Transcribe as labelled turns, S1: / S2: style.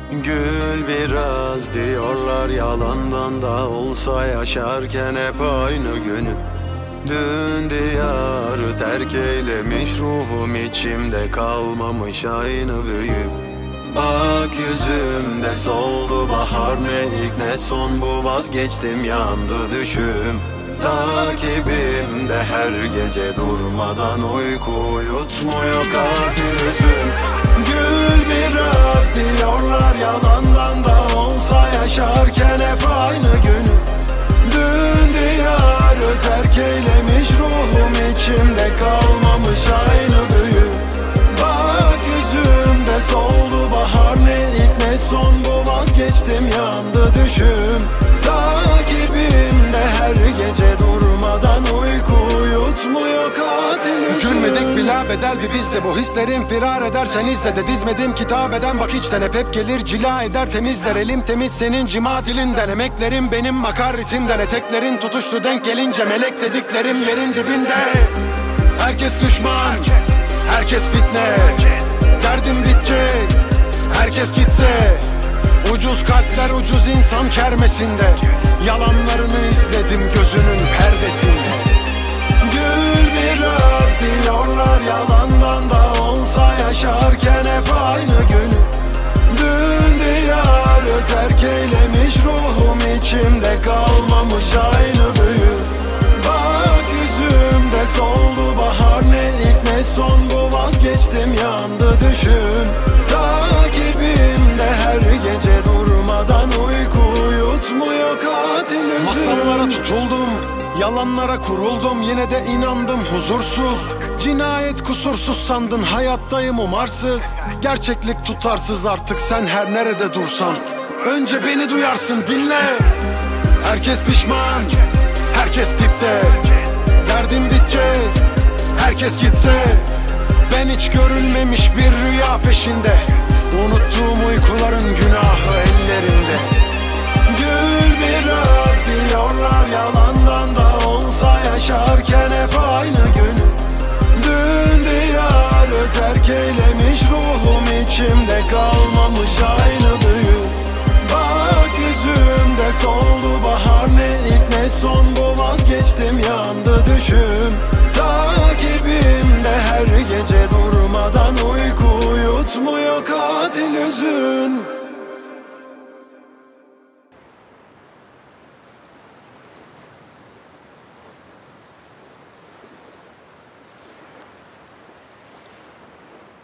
S1: Gül biraz diyorlar, yalandan da olsa yaşarken hep aynı günü. Dün diyarı terk eylemiş ruhum, içimde kalmamış aynı büyük. Bak yüzümde soldu bahar, ne ilk ne son, bu vazgeçtim yandı düşüm. Takibimde her gece durmadan uyku uyutmuyor katil üzüm. Gül biraz diyorlar, yalandan da olsa yaşarken hep aynı günü. Dün diyarı terk eylemiş ruhum, içimde kalmamış aynı büyü. Bak yüzümde soldu bahar, ne ilk ne son, bu vazgeçtim yandı düşüm. Takibimde her gece durmadan uyku uyutmuyor katil üzüm.
S2: Gülmedik bila bedel bir bizde, bu hislerim firar eder sen izle de. Dizmedim kitabeden bak içten, hep gelir cila eder temizler. Elim temiz senin cima dilinden, emeklerim benim makar ritimden. Eteklerin tutuştu denk gelince, melek dediklerim yerin dibinde. Herkes düşman, herkes fitne, derdim bitecek, herkes gitse. Ucuz kalpler ucuz insan kermesinde, yalanlarını izledim gözünün perdesinde.
S1: Gül biraz diyorlar, yalandan da olsa yaşarken hep aynı günü. Dün diyarı terk eylemiş ruhum, içimde kalmamış aynı büyü. Bak yüzümde soldu bahar, ne ilk ne son, bu vazgeçtim yandı düşün. Takibimde her gece durmadan uyku uyutmuyor katil üzüm.
S2: Masallara tutuldum, yalanlara kuruldum, yine de inandım huzursuz. Cinayet kusursuz sandın, hayattayım umarsız. Gerçeklik tutarsız artık, sen her nerede dursan. Önce beni duyarsın, dinle. Herkes pişman, herkes dipte, derdim bitecek, herkes gitse. Ben hiç görülmemiş bir rüya peşinde, unuttuğum uykuların günahı ellerinde.
S1: Gül biraz diyorlar, yalandan da olsa yaşarken hep aynı günü. Dün diyarı terk eylemiş ruhum, içimde kalmamış aynı büyü. Bak yüzümde soldu bahar, ne ilk ne son, bu vazgeçtim yandı düşüm. Takibimde her gece durmadan uyku uyutmuyor katil üzüm.